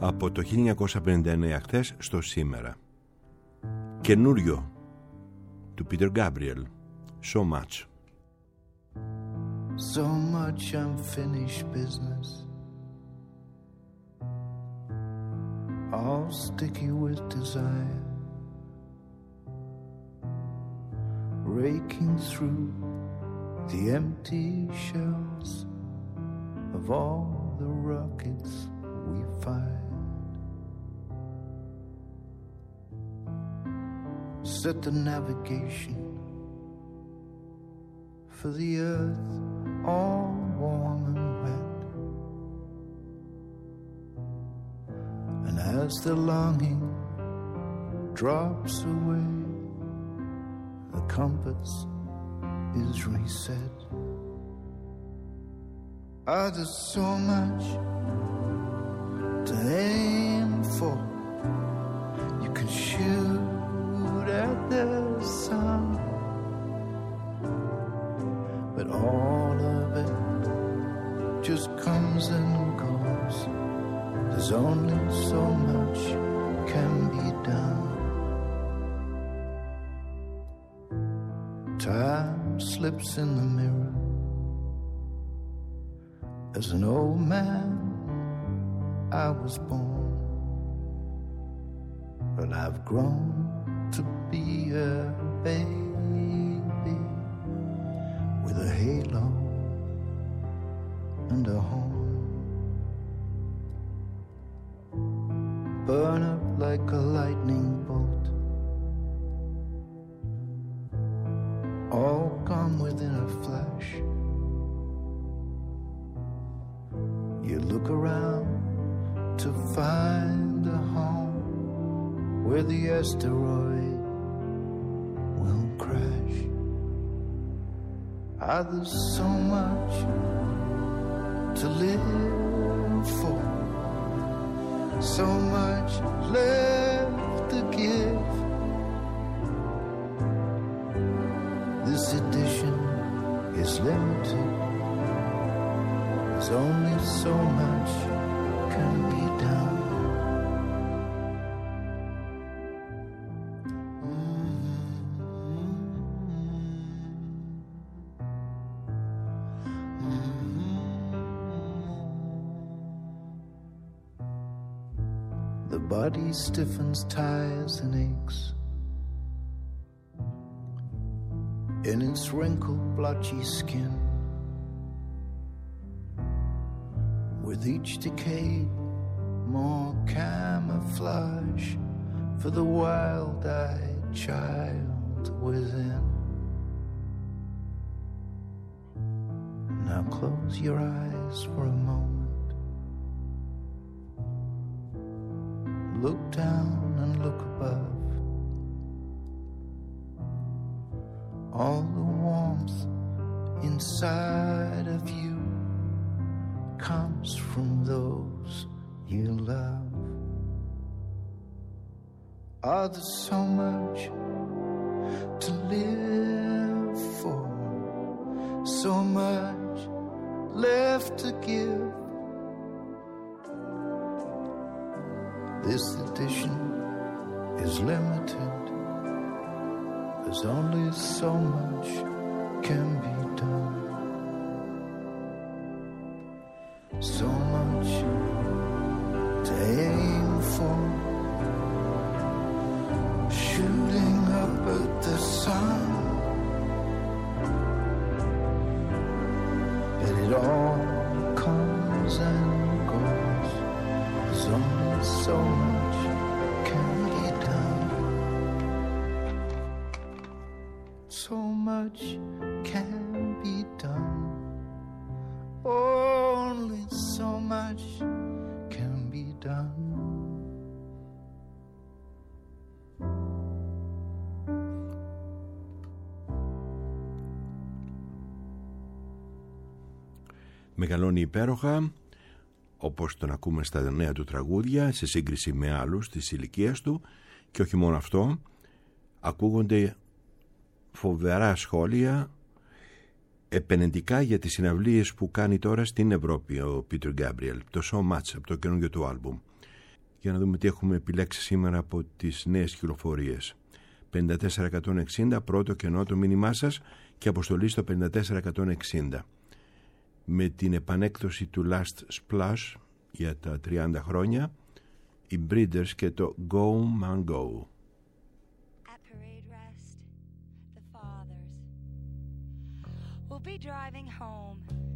από το 1959 χθες στο σήμερα. Καινούριο του Peter Gabriel, So Much. So much unfinished business, all sticky with desire, raking through the empty shells of all the rockets we fired. Set the navigation for the earth all warm and wet, and as the longing drops away, the compass is reset. Ah, there's so much to aim for. You can shoot at the sun, but all of it just comes and goes. There's only so much can be done. Time slips in the mirror. As an old man I was born, but I've grown to be a baby with a halo and a horn. Burn up like a lightning bolt, all gone within a flash. You look around to find a home where the asteroid will crash. Ah, there's so much to live for, so much left to give. This edition is limited. There's only so much can be done. The body stiffens, tires and aches. In its wrinkled, blotchy skin, with each decade more camouflage for the wild-eyed child within. Now close your eyes for a moment. Look down and look above. All the warmth inside of you comes from those you love. Ah, there's so much to live for, so much left to give. This edition is limited. There's only so much can be done. So much to aim for, shooting up at the sun, but it all comes and goes. There's only so much can be done. So much can be done. Only so much can be done. Μεγαλώνει υπέροχα, όπως τον ακούμε στα νέα του τραγούδια, σε σύγκριση με άλλους της ηλικίας του, και όχι μόνο αυτό, ακούγονται φοβερά σχόλια επενετικά για τις συναυλίες που κάνει τώρα στην Ευρώπη ο Peter Gabriel, το So Much από το καινούργιο του άλμπουμ. για να δούμε τι έχουμε επιλέξει σήμερα από τις νέες κυκλοφορίες. 54160, πρώτο κενό το μήνυμά σας και αποστολή στο 54160. Με την επανέκδοση του Last Splash για τα 30 χρόνια, οι Breeders και το Go Man Go. We'll be driving home.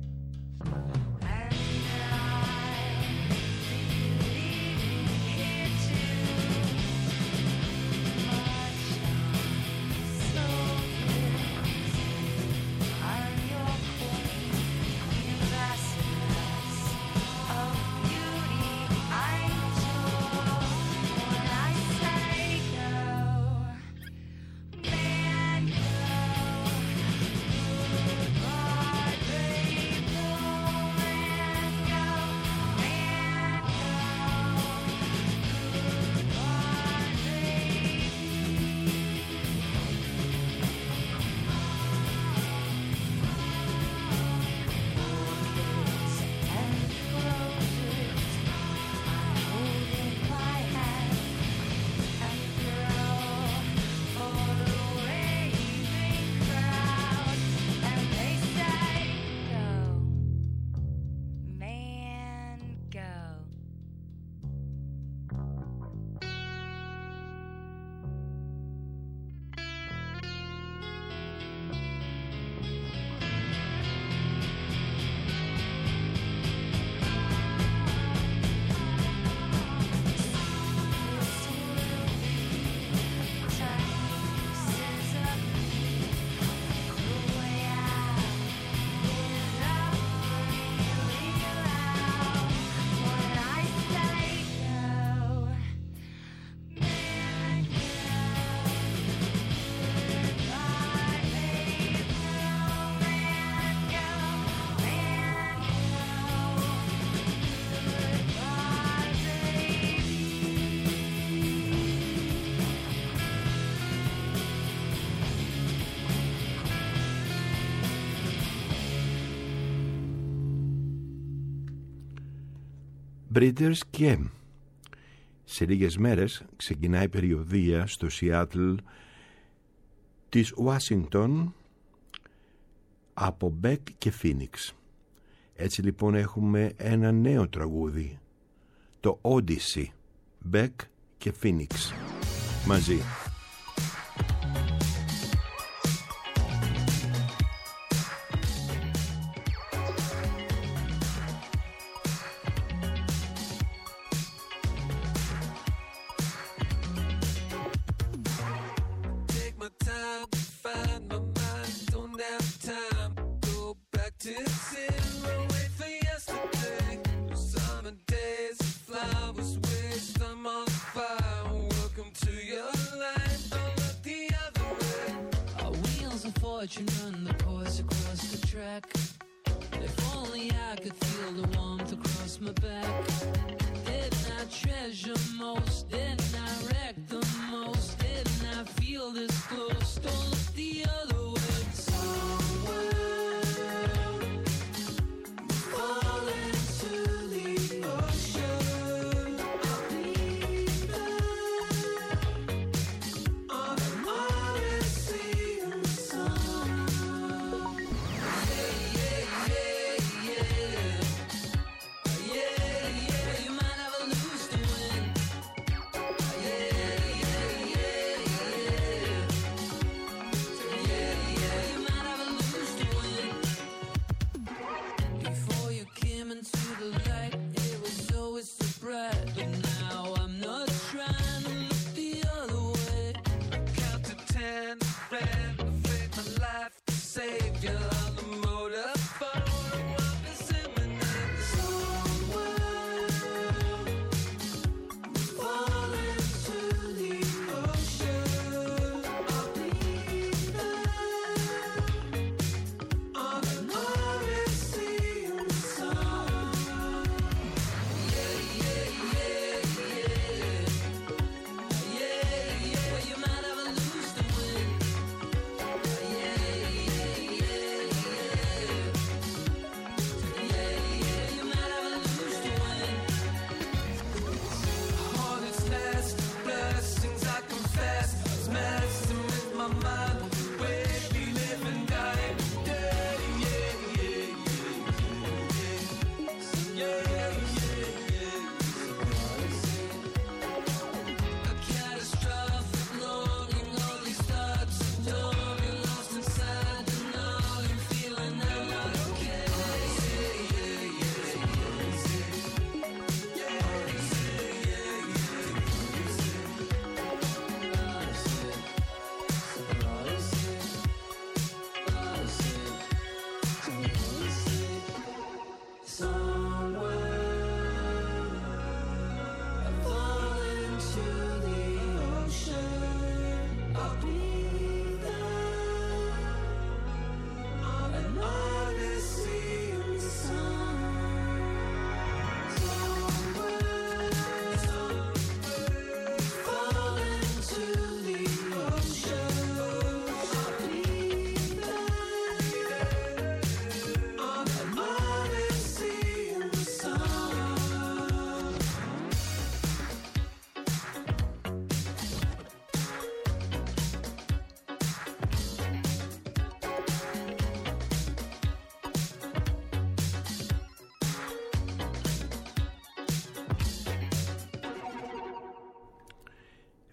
Breeders και σε λίγες μέρες ξεκινάει περιοδεία στο Σιάτλ της Ουάσιγκτον από Beck και Phoenix. Έτσι λοιπόν έχουμε ένα νέο τραγούδι, το Odyssey, Beck και Phoenix μαζί.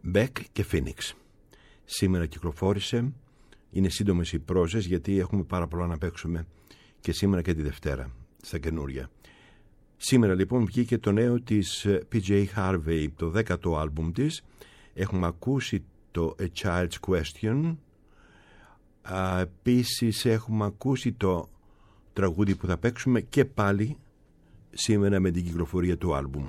Beck και Phoenix. Σήμερα κυκλοφόρησε. Είναι σύντομες οι πρόζες γιατί έχουμε πάρα πολλά να παίξουμε και σήμερα και τη Δευτέρα στα καινούρια. Σήμερα λοιπόν βγήκε το νέο της PJ Harvey, το 10ο άλμπουμ της. Έχουμε ακούσει το A Child's Question. Επίσης έχουμε ακούσει το τραγούδι που θα παίξουμε και πάλι σήμερα με την κυκλοφορία του άλμπουμ.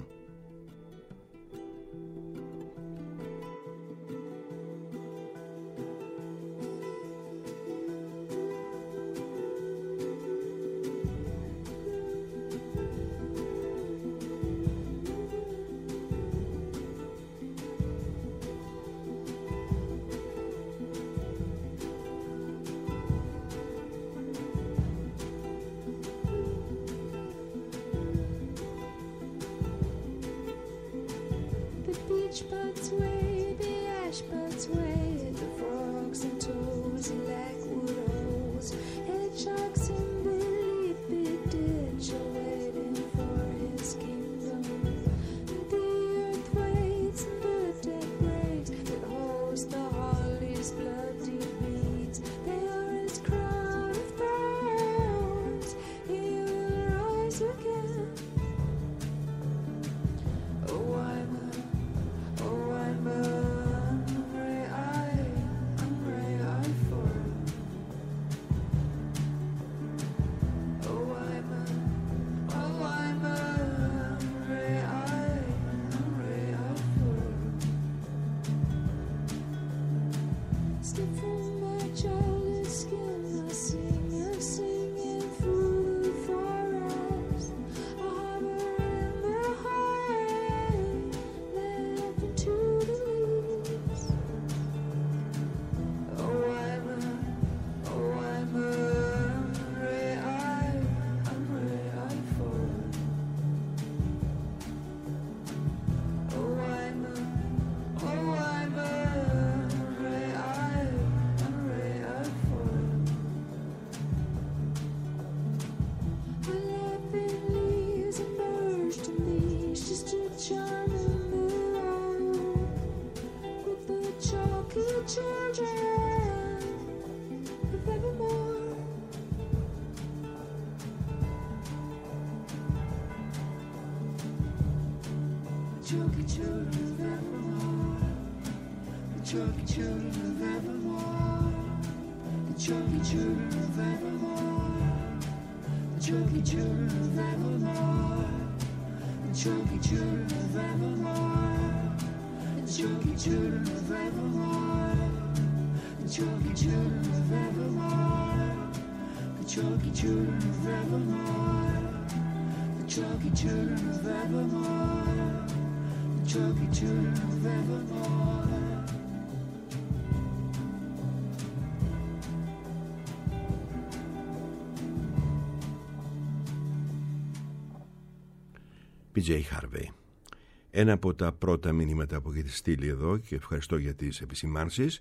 PJ Harvey. Ένα από τα πρώτα μηνύματα που έχετε στείλει εδώ, και ευχαριστώ για τις επισημάνσεις,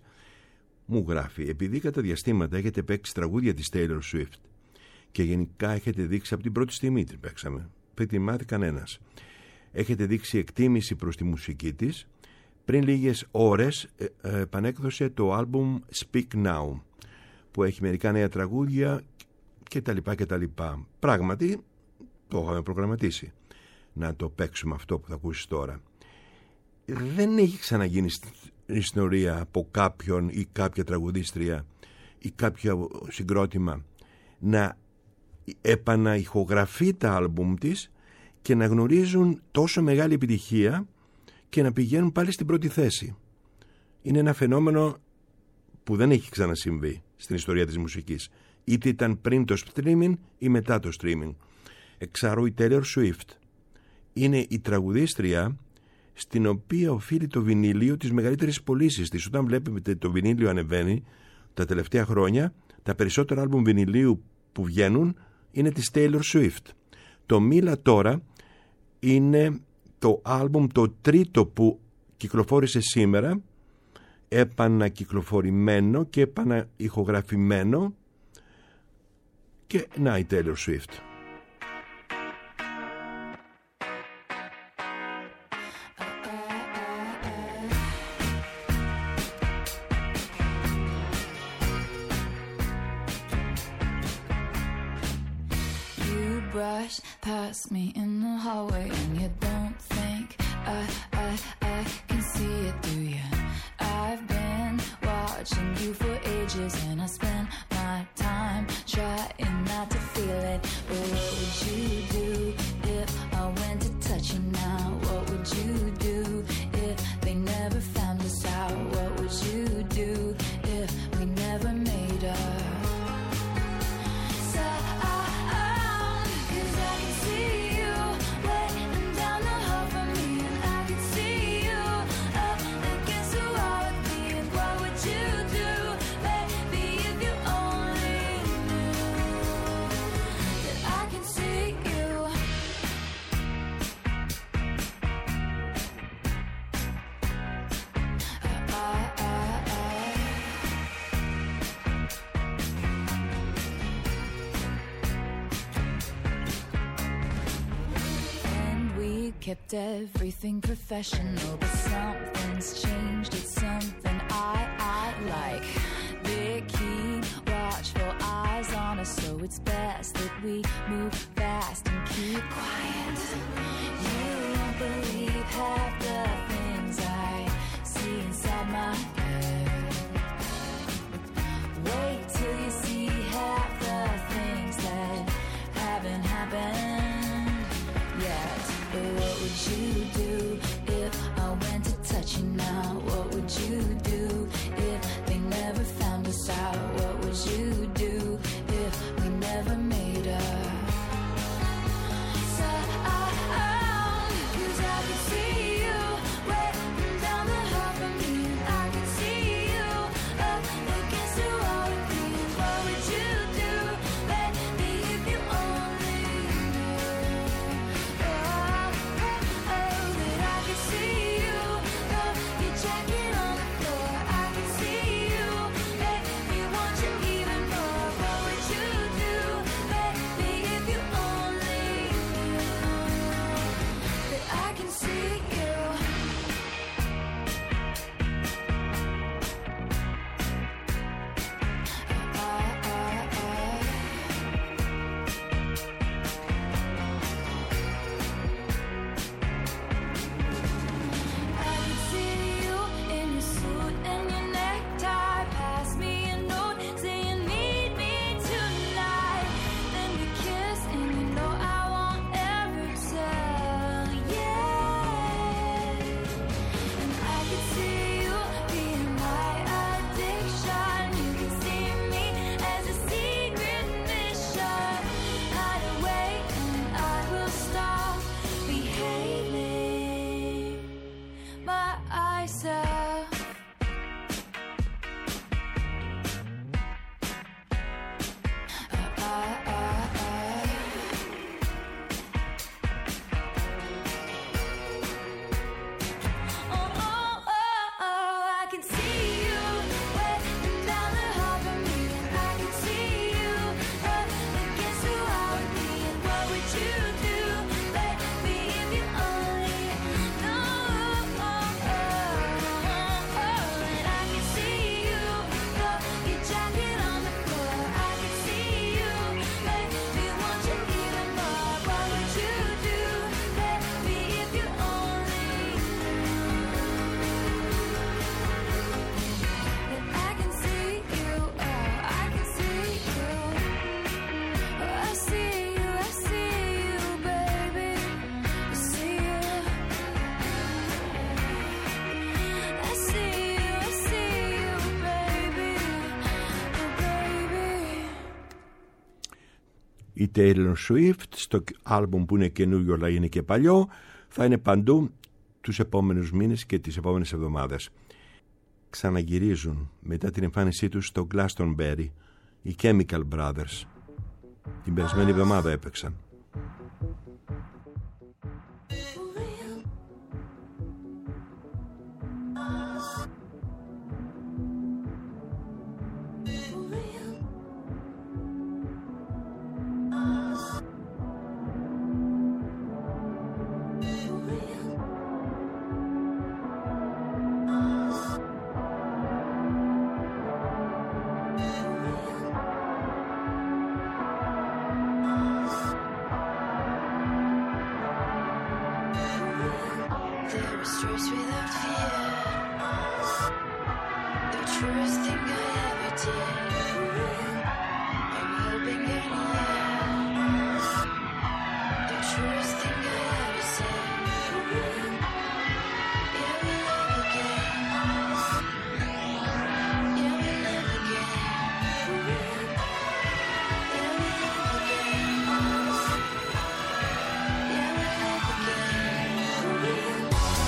μου γράφει: επειδή κατά διαστήματα έχετε παίξει τραγούδια της Taylor Swift και γενικά έχετε δείξει από την πρώτη στιγμή την παίξαμε, πριν τη μάθει κανένας, έχετε δείξει εκτίμηση προς τη μουσική της, πριν λίγες ώρες επανέκδωσε το άλμπουμ Speak Now που έχει μερικά νέα τραγούδια κτλ. Πράγματι το είχαμε προγραμματίσει να το παίξουμε αυτό που θα ακούσεις τώρα. Δεν έχει ξαναγίνει στην ιστορία από κάποιον ή κάποια τραγουδίστρια ή κάποιο συγκρότημα να επαναηχογραφεί τα άλμπουμ της και να γνωρίζουν τόσο μεγάλη επιτυχία και να πηγαίνουν πάλι στην πρώτη θέση. Είναι ένα φαινόμενο που δεν έχει ξανασυμβεί στην ιστορία της μουσικής, είτε ήταν πριν το streaming ή μετά το streaming. Εξάρου η Taylor Swift είναι η τραγουδίστρια στην οποία οφείλει το βινίλιο τις μεγαλύτερες πωλήσεις της. Όταν βλέπετε το βινίλιο ανεβαίνει τα τελευταία χρόνια, τα περισσότερα άλμπουμ βινιλίου που βγαίνουν είναι της Taylor Swift. Το Μίλα τώρα είναι το άλμπουμ το τρίτο που κυκλοφόρησε σήμερα, επανακυκλοφορημένο και επαναηχογραφημένο, και να η Taylor Swift. rush past me in the hallway, and you don't think I can see it, do you? I've been watching you for ages, and I spend my time trying not to feel it. But what would you do if I went to touch you now? What would you do if they never found us out? What would you do if we never made up? Kept everything professional, but something's changed. It's something I like. They keep watchful eyes on us, so it's best that we move fast and keep quiet. You won't believe half the things I see inside my head. Wait till you see half the things that haven't happened yet. What would you do if I went to touch you now? What would you do if they never found us out? What would you do if we never made up? So cause I could see you waiting down the hall from me, and I could see you up against the wall with me. What would you do, baby, if you only Η Taylor Swift στο άλμπουμ που είναι καινούριο αλλά είναι και παλιό θα είναι παντού τους επόμενους μήνες και τις επόμενες εβδομάδες. Ξαναγυρίζουν μετά την εμφάνισή τους στο Glastonbury οι Chemical Brothers. Την περασμένη εβδομάδα έπαιξαν. streets without fear. The truest thing I ever did. I'm hoping you're near. The truest thing I ever said. Yeah, we love again. Yeah, we love again. Yeah, we love again. Yeah, we love again.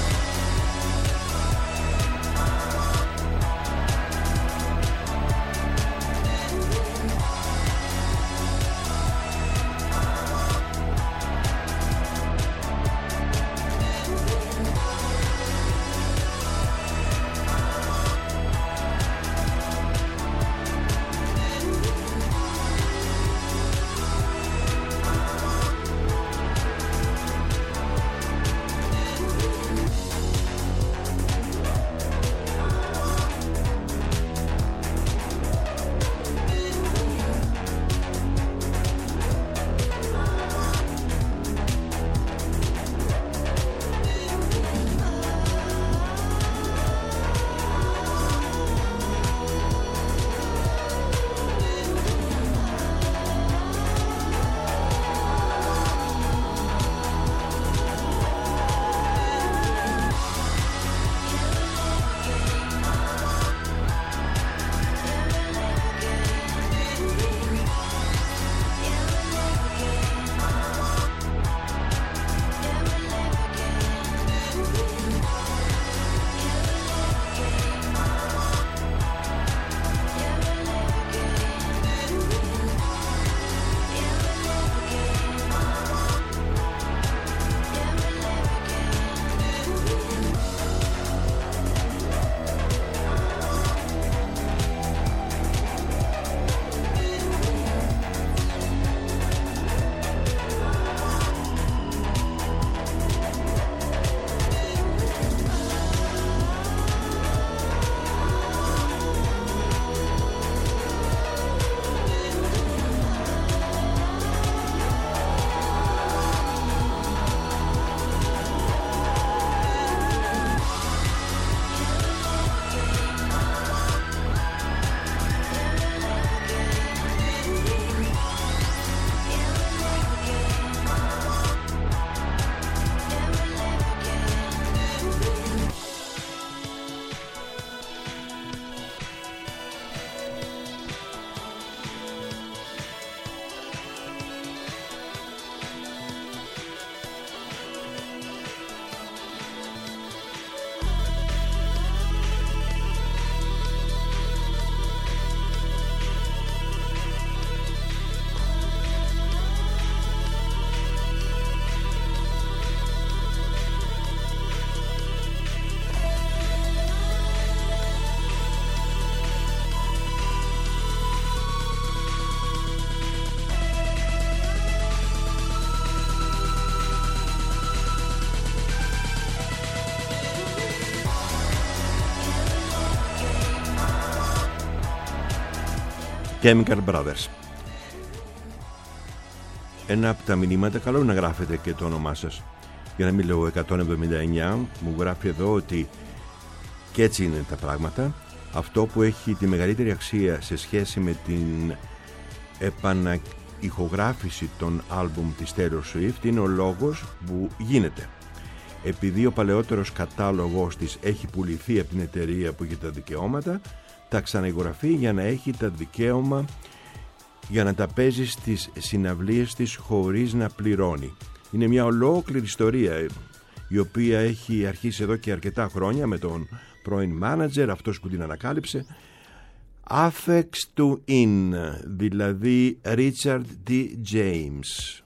Chemical Brothers. Ένα από τα μηνύματα, καλό να γράφετε και το όνομά σας, για να μην λέω 179. Μου γράφει εδώ ότι και έτσι είναι τα πράγματα. Αυτό που έχει τη μεγαλύτερη αξία σε σχέση με την επαναηχογράφηση των άλμπουμ της Taylor Swift είναι ο λόγος που γίνεται. Επειδή ο παλαιότερος κατάλογος της έχει πουληθεί από την εταιρεία που έχει τα δικαιώματα, τα ξαναηγγραφεί για να έχει τα δικαίωμα για να τα παίζει στις συναυλίες της χωρίς να πληρώνει. Είναι μια ολόκληρη ιστορία η οποία έχει αρχίσει εδώ και αρκετά χρόνια με τον πρώην μάνατζερ, αυτός που την ανακάλυψε, Afex Twin, δηλαδή Richard D. James.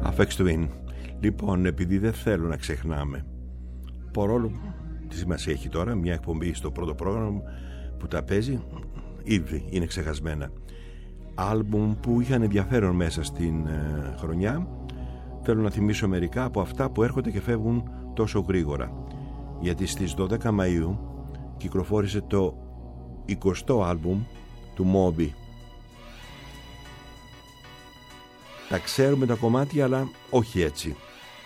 Aphex Twin. Λοιπόν, επειδή δεν θέλω να ξεχνάμε, παρόλο τι σημασία έχει τώρα μια εκπομπή στο πρώτο πρόγραμμα που τα παίζει, ήδη είναι ξεχασμένα. Άλμπουμ που είχαν ενδιαφέρον μέσα στην χρονιά. Θέλω να θυμίσω μερικά από αυτά που έρχονται και φεύγουν τόσο γρήγορα, γιατί στις 12 Μαΐου κυκλοφόρησε το 20ο άλμπουμ του Moby. Τα ξέρουμε τα κομμάτια, αλλά όχι έτσι.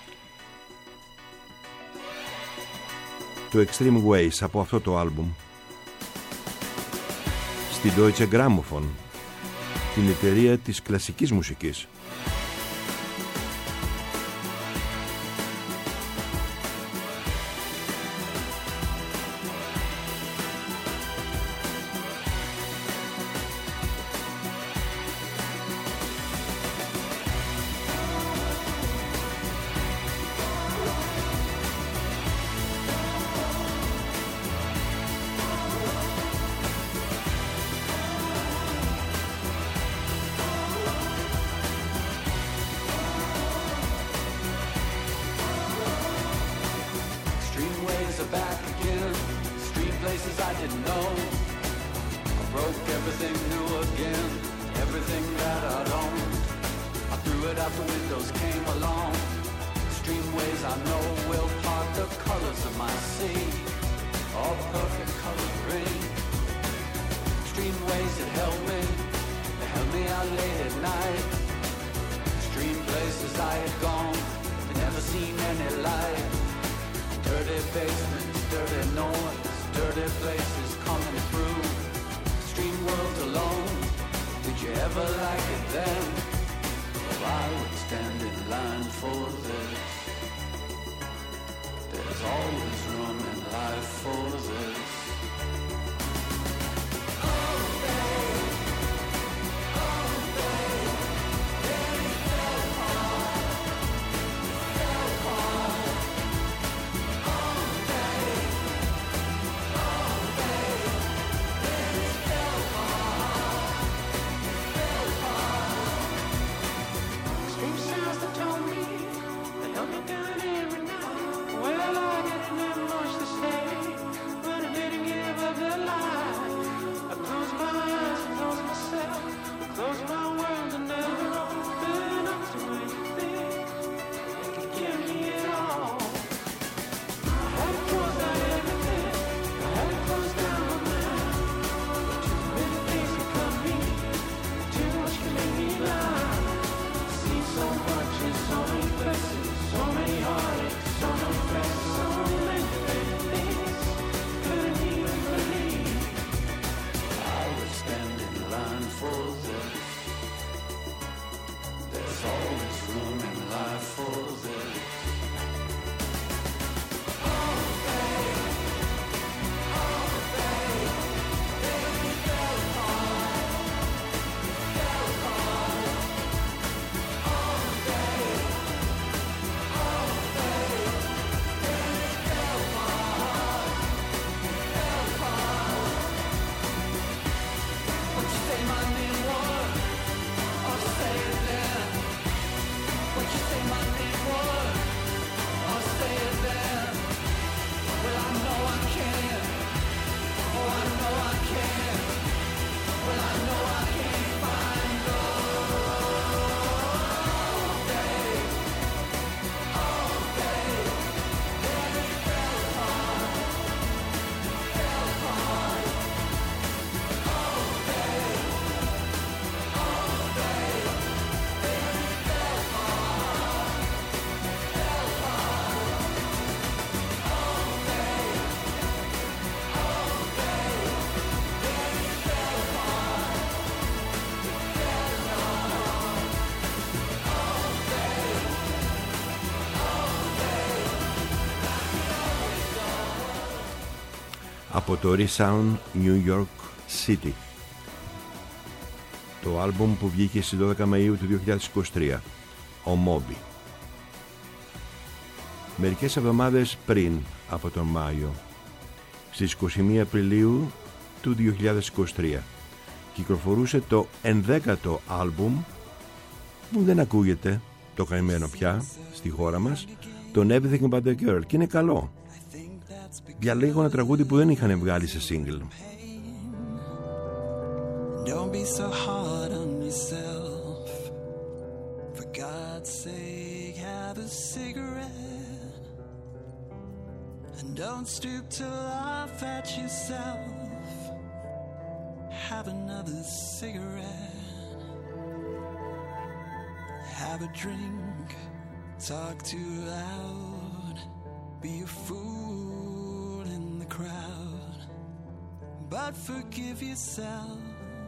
Το Extreme Ways από αυτό το άλμπουμ στην Deutsche Grammophon, την εταιρεία της κλασικής μουσικής. Από το Resound New York City, το άλμπουμ που βγήκε στις 12 Μαΐου του 2023, ο Moby. Μερικές εβδομάδες πριν από τον Μάιο, στις 21 Απριλίου του 2023, κυκλοφορούσε το 11ο άλμπουμ που δεν ακούγεται το καημένο πια στη χώρα μας, τον Everything But The Girl, και είναι καλό. Διαλέγω ένα τραγούδι που δεν είχαν βγάλει σε single. Don't be so hard on yourself. For God's sake, have a cigarette. And don't stoop to laugh at yourself. Have another cigarette. Have a drink. Talk too loud. Be a fool in the crowd. But forgive yourself.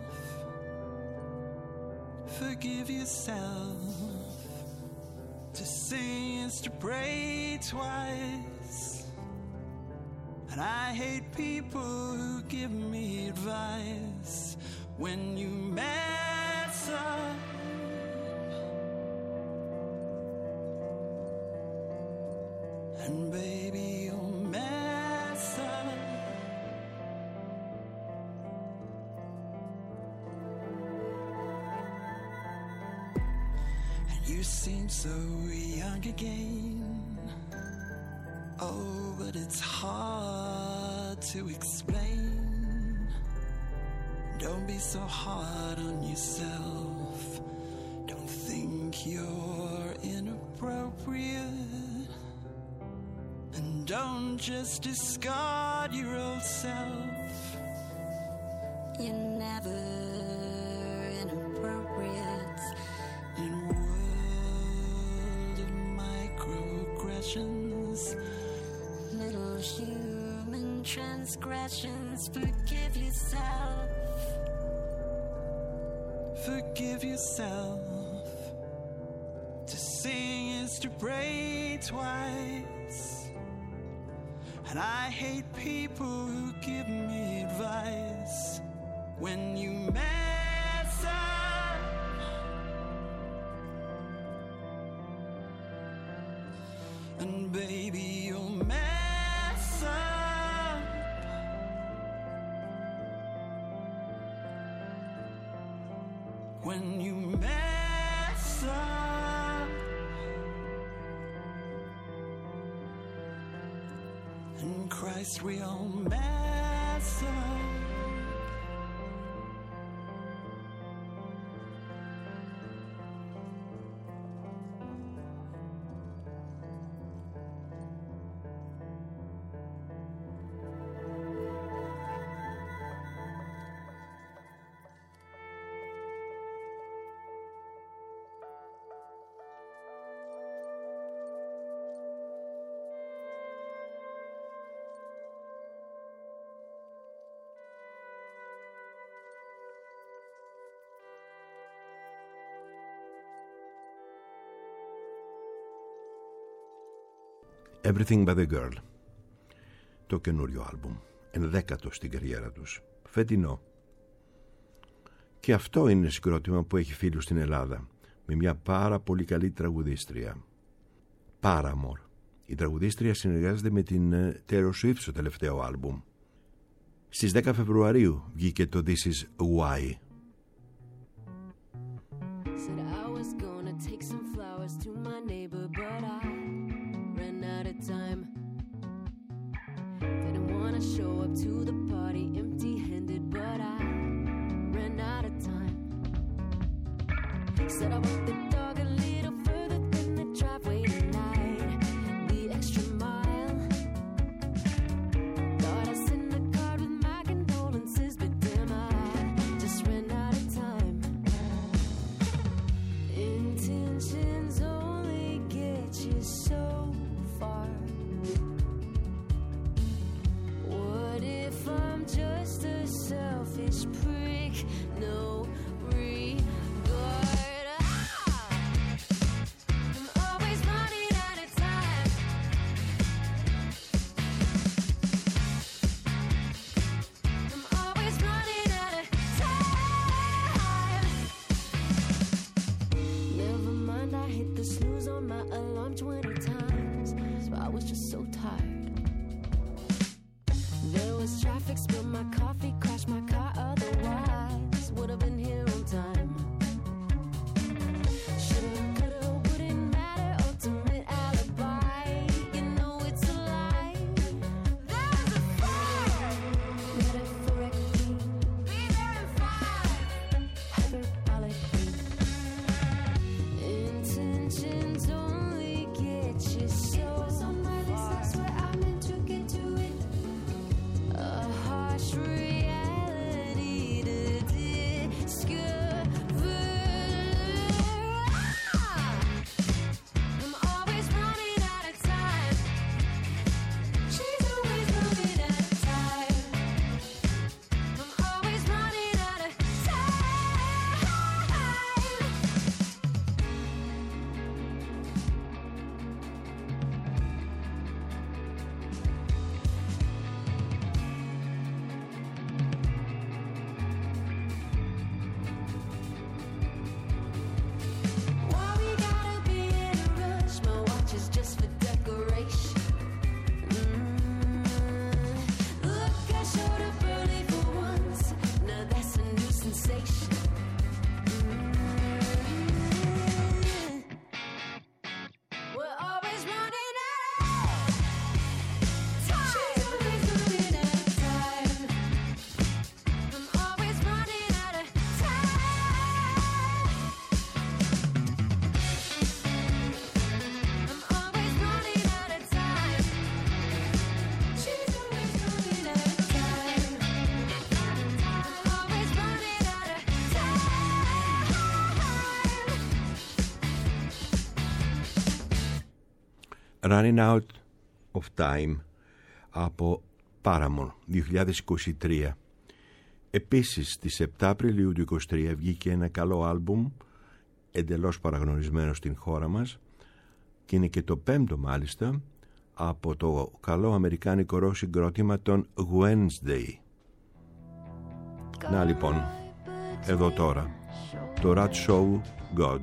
Forgive yourself. To sing is to pray twice. And I hate people who give me advice when you mess up. And baby, you'll mess up. You seem so young again. Oh, but it's hard to explain. Don't be so hard on yourself. Don't think you're inappropriate. And don't just discard your old self. You're never inappropriate. In a world of microaggressions, little human transgressions, forgive yourself. Forgive yourself. To sing is to pray twice. And I hate people who give me advice when you mess up. And baby, you'll mess up. When you mess up. In Christ we all mess up. Everything But The Girl, το καινούριο άλμπουμ, 11ο στην καριέρα τους, φετινό. Και αυτό είναι συγκρότημα που έχει φίλους στην Ελλάδα, με μια πάρα πολύ καλή τραγουδίστρια, Paramore. Η τραγουδίστρια συνεργάζεται με την Taylor Swift στο τελευταίο άλμπουμ. Στις 10 Φεβρουαρίου βγήκε το This Is Why. Time. Didn't want to show up to the party empty-handed, but I ran out of time. Said I walked the dog a little further than the driveway tonight, the extra mile. Thought I sent the card with my condolences, but damn, I just ran out of time. Intentions only get you so far. What if I'm just a selfish prick? No regard. I'm always running out of time. I'm always running out of time. Never mind, I hit the snooze on my alarm 20 times. I was just so tired. There was traffic, spilled my coffee, crashed my car, otherwise would have been here on time. Should've, could've, wouldn't Running Out of Time από Paramore 2023. Επίσης στις 7 Απριλίου του 2023 βγήκε ένα καλό άλμπουμ εντελώς παραγνωρισμένο στην χώρα μας και είναι και το πέμπτο μάλιστα από το καλό αμερικάνικο ροκ συγκρότημα των Wednesday. Να λοιπόν, εδώ τώρα το Rat Show God.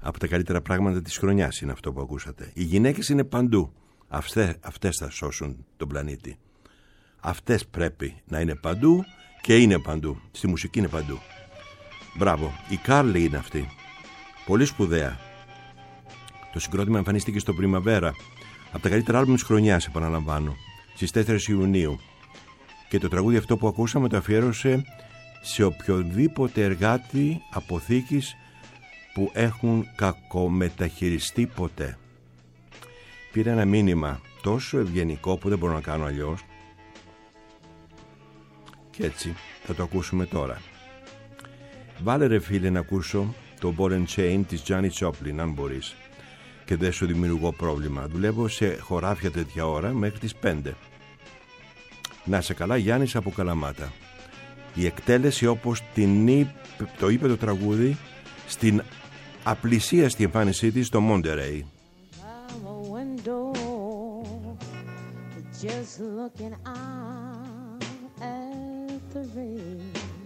Από τα καλύτερα πράγματα της χρονιάς είναι αυτό που ακούσατε. Οι γυναίκες είναι παντού. Αυτές θα σώσουν τον πλανήτη. Αυτές πρέπει να είναι παντού και είναι παντού. Στη μουσική είναι παντού. Μπράβο. Η Κάρλι είναι αυτή. Πολύ σπουδαία. Το συγκρότημα εμφανίστηκε στο Πριμαβέρα. Από τα καλύτερα άλμπουμ της χρονιάς, επαναλαμβάνω. Στις 4 Ιουνίου. Και το τραγούδι αυτό που ακούσαμε το αφιέρωσε σε οποιοδήποτε εργάτη αποθήκης που έχουν κακομεταχειριστεί ποτέ. Πήρα ένα μήνυμα τόσο ευγενικό που δεν μπορώ να κάνω αλλιώς. Και έτσι θα το ακούσουμε τώρα. Βάλε ρε φίλε να ακούσω το Ball and Chain της Janis Joplin, αν μπορείς. Και δεν σου δημιουργώ πρόβλημα. Δουλεύω σε χωράφια τέτοια ώρα μέχρι τις 5. Να σε καλά, Γιάννης από Καλαμάτα. Η εκτέλεση όπως το είπε το τραγούδι στην απλησίαστη εμφάνισή της στο Monterey. Just looking out at the rain.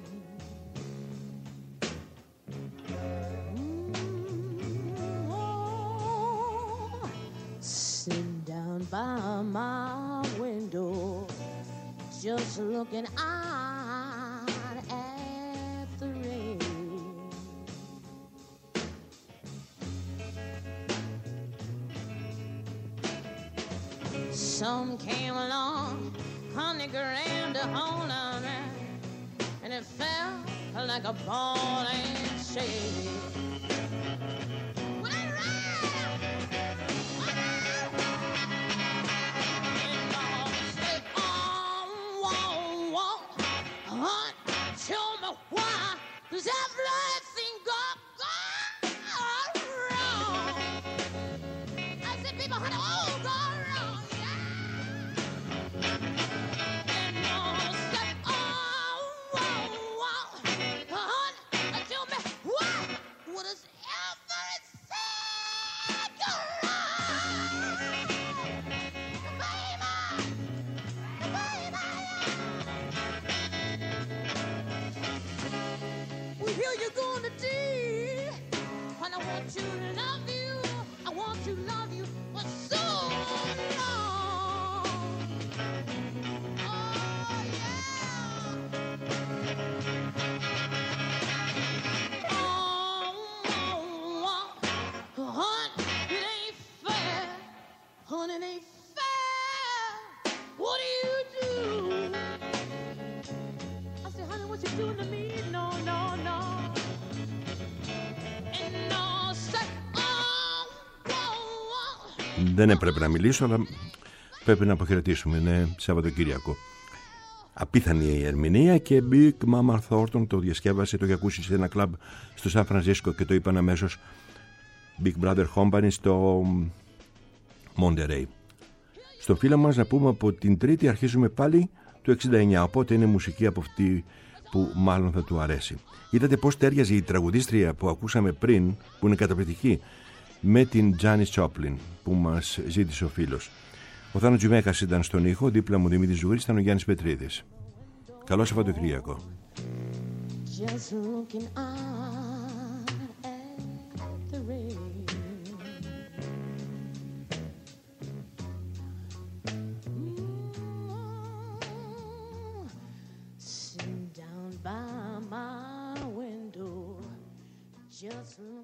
Sitting down by my window, just looking out at the rain. Some came along, honey grabbed a hold on me, and it felt like a ball and chain. When I ran, stay on, walk, hunt, tell me why does everything go wrong? I said, people, honey, oh, go wrong. Δεν έπρεπε να μιλήσω, αλλά πρέπει να αποχαιρετήσουμε. Είναι Σαββατοκύριακο. Απίθανη η ερμηνεία και Big Mama Thornton το διασκεύασε, το είχε ακούσει σε ένα κλαμπ στο Σαν Φρανσίσκο και το είπαν αμέσως Big Brother Company στο Monterey. Στο φίλο μας να πούμε από την Τρίτη αρχίζουμε πάλι το 69, οπότε είναι μουσική από αυτή που μάλλον θα του αρέσει. Είδατε πώς τέριαζε η τραγουδίστρια που ακούσαμε πριν, που είναι καταπληκτική, με την Janis Joplin που μας ζήτησε ο φίλος. Ο Θάνος Τζιμέκας ήταν στον ήχο, δίπλα μου Δημήτρης Ζουγρής, ήταν ο Γιάννης Πετρίδης. Καλό Σαββατοκύριακο. Just looking out at the rain. Sitting down by my window, just